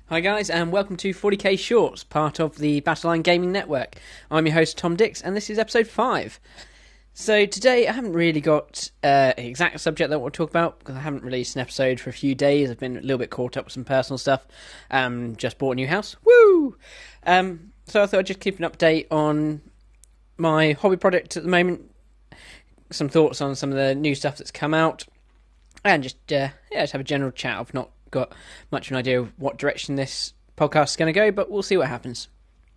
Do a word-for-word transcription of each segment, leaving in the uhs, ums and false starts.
Hi guys, and welcome to forty K Shorts, part of the Battleline Gaming Network. I'm your host Tom Dix, and this is episode five. So today I haven't really got uh, an exact subject that I want to talk about, because I haven't released an episode for a few days. I've been a little bit caught up with some personal stuff. Um, just bought a new house. Woo! Um, so I thought I'd just keep an update on my hobby project at the moment, some thoughts on some of the new stuff that's come out, and just, uh, yeah, just have a general chat. I've not got much of an idea of what direction this podcast is going to go, but we'll see what happens.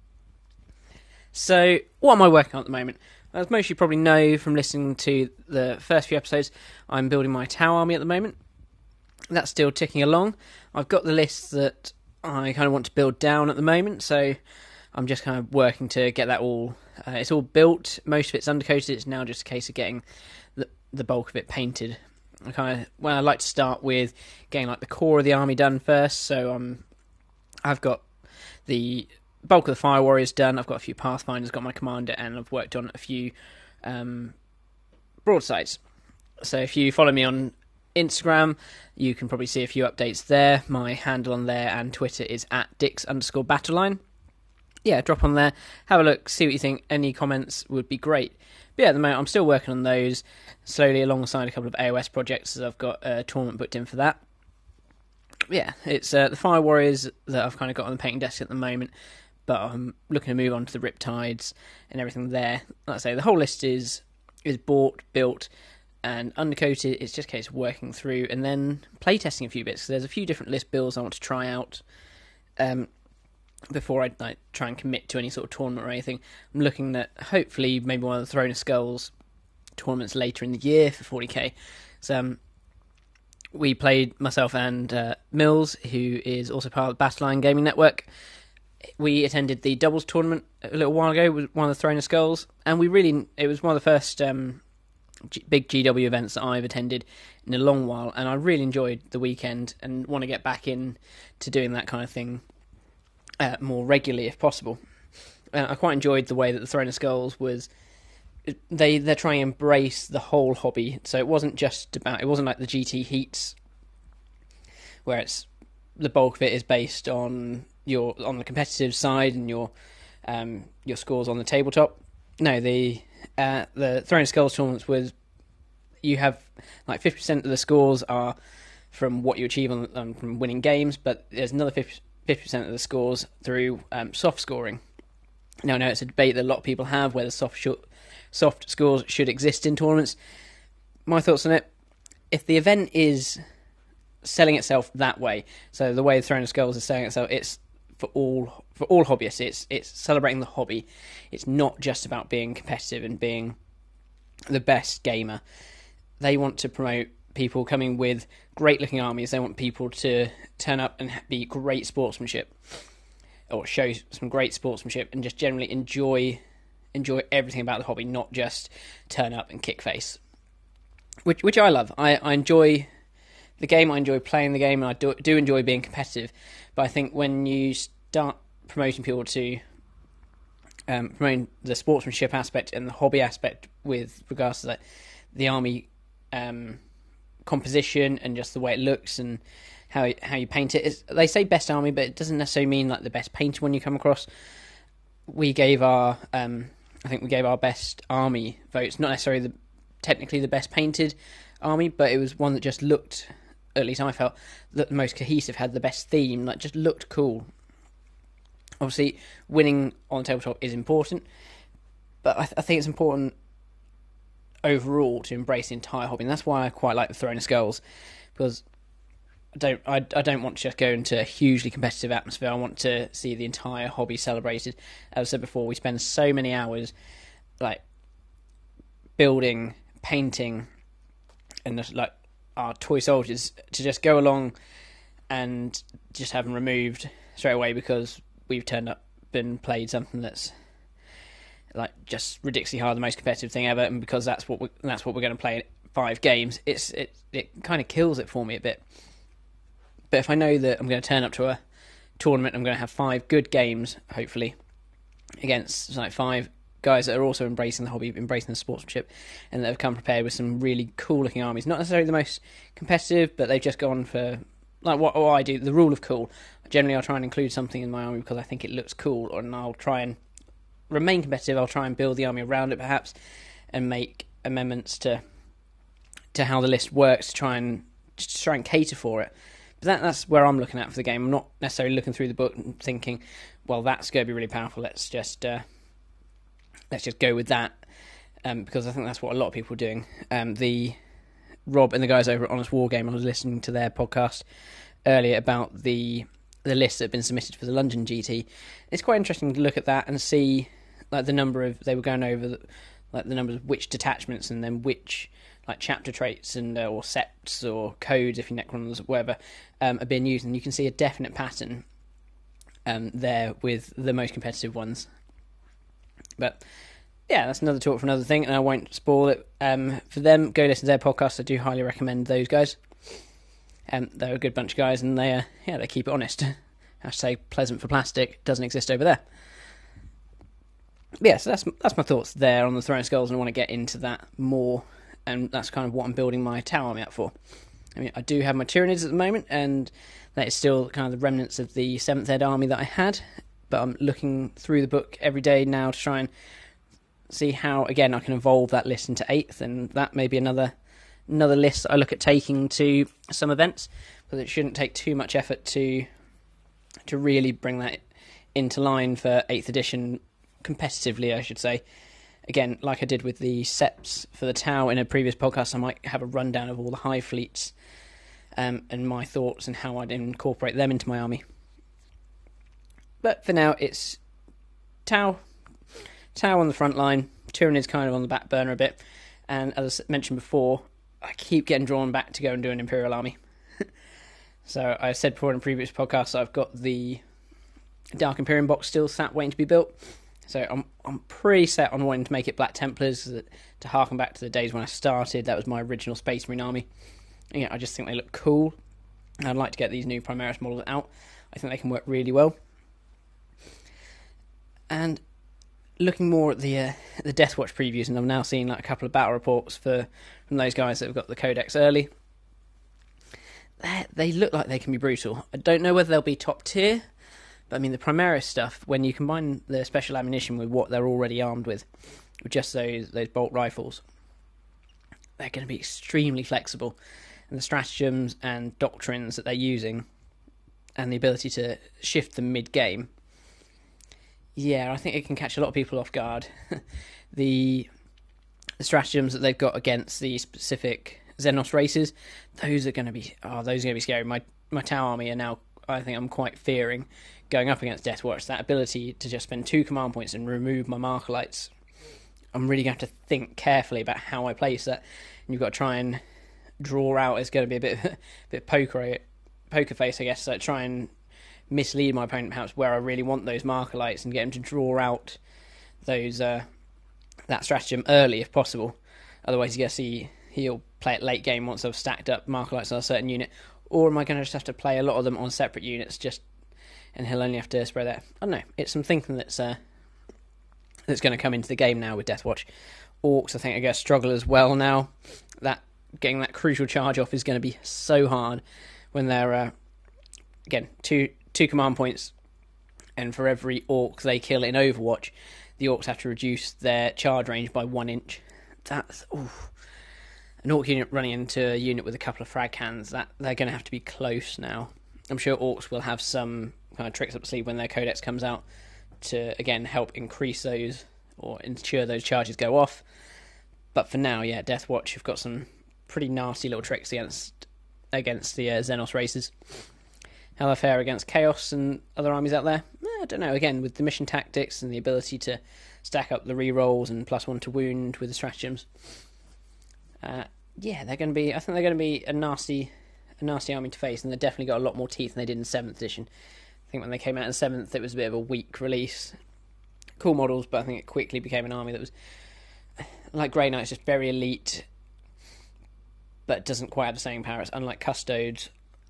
So, what am I working on at the moment? As most of you probably know from listening to the first few episodes, I'm building my Tau army at the moment. That's still ticking along. I've got the list that I kind of want to build down at the moment, so I'm just kind of working to get that all... Uh, it's all built, most of it's undercoated, it's now just a case of getting the, the bulk of it painted. I kind of, well, I like to start with getting like the core of the army done first. So um, I've got the bulk of the Fire Warriors done. I've got a few Pathfinders, got my commander, and I've worked on a few um, broadsides. So if you follow me on Instagram, you can probably see a few updates there. My handle on there and Twitter is at Dix underscore Battleline. Yeah, drop on there, have a look, see what you think. Any comments would be great. But yeah, at the moment I'm still working on those slowly alongside a couple of A O S projects, as I've got a tournament booked in for that. But yeah, it's uh, the Fire Warriors that I've kind of got on the painting desk at the moment, but I'm looking to move on to the Riptides and everything there. Like I say, the whole list is is bought, built, and undercoated. It's just a case of working through and then playtesting a few bits. So there's a few different list builds I want to try out. Um, before I like, try and commit to any sort of tournament or anything. I'm looking at hopefully maybe one of the Throne of Skulls tournaments later in the year for forty K. So um, we played, myself and uh, Mills, who is also part of the Battleline Gaming Network. We attended the doubles tournament a little while ago with one of the Throne of Skulls, and we really, it was one of the first um, G- big G W events that I've attended in a long while, and I really enjoyed the weekend and want to get back in to doing that kind of thing Uh, more regularly if possible. Uh, I quite enjoyed the way that the Throne of Skulls was. They they're trying to embrace the whole hobby, so it wasn't just about. It wasn't like the G T heats, where it's the bulk of it is based on your on the competitive side and your um, your scores on the tabletop. No, the uh, the Throne of Skulls tournaments was you have like fifty percent of the scores are from what you achieve on um, from winning games, but there's another fifty percent of the scores through um, soft scoring. Now, I know it's a debate that a lot of people have whether soft sh- soft scores should exist in tournaments. My thoughts on it: if the event is selling itself that way, so the way the Throne of Skulls is selling itself, it's for all for all hobbyists. It's it's celebrating the hobby. It's not just about being competitive and being the best gamer. They want to promote people coming with great looking armies. They want people to turn up and be great sportsmanship, or show some great sportsmanship, and just generally enjoy enjoy everything about the hobby, not just turn up and kick face, which which I love. I, I enjoy the game, I enjoy playing the game, and I do, do enjoy being competitive. But I think when you start promoting people to um, promoting the sportsmanship aspect and the hobby aspect with regards to that, the army um, composition and just the way it looks and how how you paint it. It's, they say best army, but it doesn't necessarily mean like the best painted one you come across. We gave our, um, I think we gave our best army votes, not necessarily the technically the best painted army, but it was one that just looked, at least I felt, that the most cohesive, had the best theme, like just looked cool. Obviously, winning on tabletop is important, but I, th- I think it's important overall to embrace the entire hobby, and that's why I quite like the Throne of Skulls, because I don't I, I don't want to just go into a hugely competitive atmosphere. I want to see the entire hobby celebrated. As I said before, we spend so many hours like building, painting, and just, like our toy soldiers, to just go along and just have them removed straight away because we've turned up and played something that's like just ridiculously hard, the most competitive thing ever, and because that's what we that's what we're going to play in five games, it's it it kind of kills it for me a bit. But if I know that I'm going to turn up to a tournament, I'm going to have five good games, hopefully, against like five guys that are also embracing the hobby, embracing the sportsmanship, and that have come prepared with some really cool looking armies. Not necessarily the most competitive, but they've just gone for like what, what I do, the rule of cool. Generally, I'll try and include something in my army because I think it looks cool, and I'll try and remain competitive. I'll try and build the army around it, perhaps, and make amendments to to how the list works to try and just to try and cater for it. But that, that's where I'm looking at for the game. I'm not necessarily looking through the book and thinking, well, that's going to be really powerful. Let's just uh, let's just go with that, um, because I think that's what a lot of people are doing. Um, the Rob and the guys over at Honest Wargame, I was listening to their podcast earlier about the the lists that have been submitted for the London G T. It's quite interesting to look at that and see like the number of they were going over the, like the numbers of which detachments and then which like chapter traits and uh, or septs or codes, if you Necrons, whatever, um, are being used, and you can see a definite pattern um, there with the most competitive ones. But yeah, that's another talk for another thing, and I won't spoil it um, for them. Go listen to their podcast. I do highly recommend those guys. Um, they're a good bunch of guys, and they uh, yeah they keep it honest. Hashtag pleasant for plastic doesn't exist over there. But yeah, so that's that's my thoughts there on the Throne of Skulls, and I want to get into that more, and that's kind of what I'm building my tower army up for. I mean, I do have my Tyranids at the moment, and that is still kind of the remnants of the seventh Ed army that I had, but I'm looking through the book every day now to try and see how, again, I can evolve that list into eighth, and that may be another another list that I look at taking to some events, but it shouldn't take too much effort to to really bring that into line for eighth edition competitively, I should say. Again, like I did with the Seps for the Tau in a previous podcast, I might have a rundown of all the Hive fleets um, and my thoughts and how I'd incorporate them into my army. But for now, it's Tau, Tau on the front line, Tyranids kind of on the back burner a bit, and as I mentioned before, I keep getting drawn back to go and do an Imperial army. So I said before in a previous podcast, I've got the Dark Imperium box still sat waiting to be built. So I'm I'm pretty set on wanting to make it Black Templars, to harken back to the days when I started. That was my original Space Marine army. And, yeah, I just think they look cool. I'd like to get these new Primaris models out. I think they can work really well. And looking more at the uh, the Deathwatch previews, and I'm now seeing like a couple of battle reports for from those guys that have got the Codex early. They they look like they can be brutal. I don't know whether they'll be top tier, but I mean the Primaris stuff, when you combine the special ammunition with what they're already armed with, with just those those bolt rifles, they're going to be extremely flexible. And the stratagems and doctrines that they're using, and the ability to shift them mid-game, yeah, I think it can catch a lot of people off guard. the, the stratagems that they've got against the specific Xenos races, those are going to be oh, those are going to be scary. My my Tau army are now, I think I'm quite fearing going up against Deathwatch. That ability to just spend two command points and remove my Markalites. I'm really going to have to think carefully about how I place that. And you've got to try and draw out. It's going to be a bit, a bit poker, poker face, I guess. So try and mislead my opponent perhaps where I really want those Markalites and get him to draw out those uh, that stratagem early if possible. Otherwise, you guess he he'll play it late game once I've stacked up Markalites on a certain unit. Or am I going to just have to play a lot of them on separate units, just and he'll only have to spread that? I don't know. It's some thinking that's uh, that's going to come into the game now with Deathwatch. Orcs, I think, are going to struggle as well now. That getting that crucial charge off is going to be so hard when they're uh, again two two command points, and for every orc they kill in Overwatch, the orcs have to reduce their charge range by one inch. That's oof. An orc unit running into a unit with a couple of frag cans, that they're going to have to be close now. I'm sure orcs will have some kind of tricks up the sleeve when their codex comes out to, again, help increase those or ensure those charges go off. But for now, yeah, Deathwatch have got some pretty nasty little tricks against against the uh, Xenos races. How they fare against Chaos and other armies out there? Eh, I don't know. Again, with the mission tactics and the ability to stack up the rerolls and plus one to wound with the stratagems. Uh, yeah, they're going to be. I think they're going to be a nasty, a nasty army to face, and they've definitely got a lot more teeth than they did in seventh edition. I think when they came out in seventh, it was a bit of a weak release. Cool models, but I think it quickly became an army that was like Grey Knights, just very elite, but doesn't quite have the same power. It's unlike Custodes.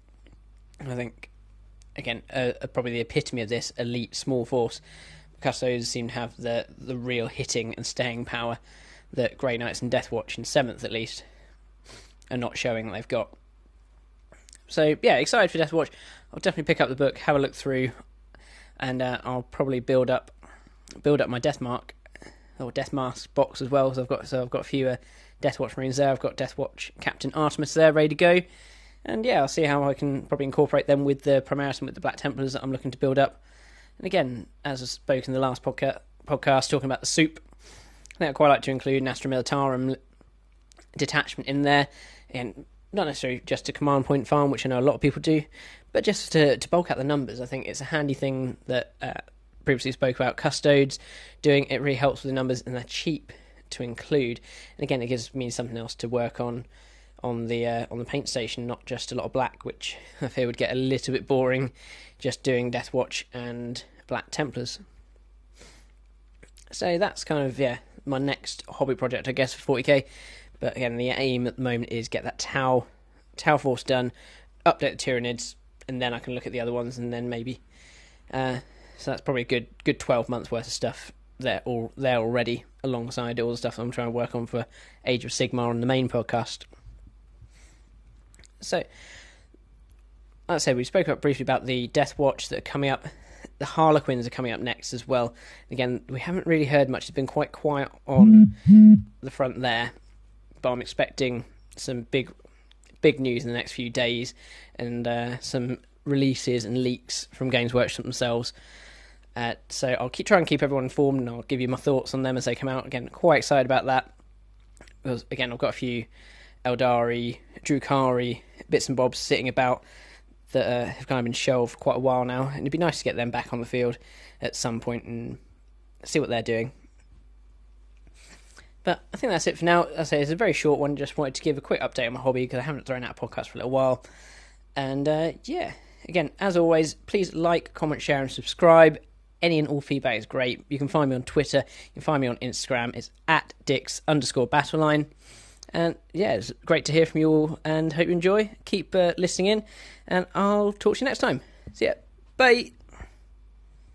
I think again, uh, probably the epitome of this elite small force. Custodes seem to have the the real hitting and staying power that Grey Knights and Deathwatch in seventh, at least, are not showing that they've got. So yeah, excited for Death Watch. I'll definitely pick up the book, have a look through, and uh, I'll probably build up build up my Death Mark or Death Mask box as well. So I've got so I've got a few uh, Death Watch Marines there. I've got Death Watch Captain Artemis there, ready to go. And yeah, I'll see how I can probably incorporate them with the Primaris and with the Black Templars that I'm looking to build up. And again, as I spoke in the last podca- podcast, talking about the soup, I think I'd quite like to include an Astra Militarum detachment in there, and not necessarily just to command point farm, which I know a lot of people do, but just to, to bulk out the numbers. I think it's a handy thing that uh, previously spoke about custodes doing. It really helps with the numbers, and they're cheap to include. And again, it gives me something else to work on on the uh, on the paint station, not just a lot of black, which I fear would get a little bit boring just doing Death Watch and Black Templars. So that's kind of, yeah, my next hobby project, I guess, for forty k. But again, the aim at the moment is get that Tau, Tau Force done, update the Tyranids, and then I can look at the other ones, and then maybe... Uh, so that's probably a good good twelve months worth of stuff there, all, there already, alongside all the stuff I'm trying to work on for Age of Sigmar on the main podcast. So, like I said, we spoke about briefly about the Death Watch that are coming up. The Harlequins are coming up next as well. Again, we haven't really heard much. It's been quite quiet on the front there, but I'm expecting some big, big news in the next few days, and uh, some releases and leaks from Games Workshop themselves. Uh, so I'll keep try and keep everyone informed, and I'll give you my thoughts on them as they come out. Again, quite excited about that. Because, again, I've got a few Eldari, Drukhari, bits and bobs sitting about that uh, have kind of been shelved for quite a while now, and it'd be nice to get them back on the field at some point and see what they're doing. But I think that's it for now. As I say, it's a very short one. Just wanted to give a quick update on my hobby because I haven't thrown out a podcast for a little while. And uh, yeah, again, as always, please like, comment, share, and subscribe. Any and all feedback is great. You can find me on Twitter. You can find me on Instagram. It's at Dix underscore Battleline. And yeah, it's great to hear from you all, and hope you enjoy. Keep uh, listening in, and I'll talk to you next time. See ya. Bye.